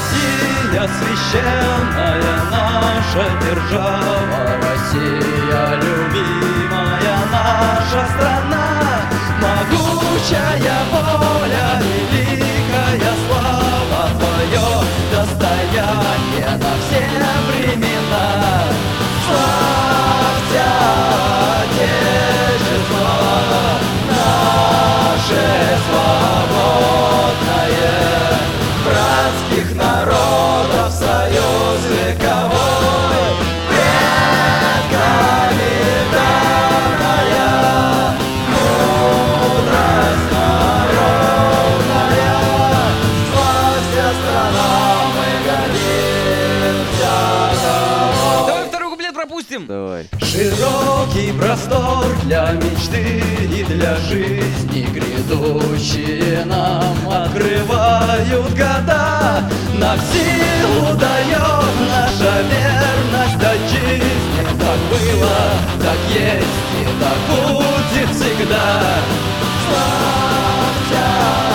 Россия, священная наша держава, Россия, любимая наша страна, могучая воля, великая слава, твое достояние на все времена. Славься, Отечество наше свободное, братских народов союз вековой, предками данная мудрость народная. Славься, страна, мы гордимся тобой. Давай второй куплет пропустим. Давай. Широкий простор для мечты и для жизни грядущие нам открывают года. Нам силу дает наша верность отчизне. Так было, так есть и так будет всегда. Славься,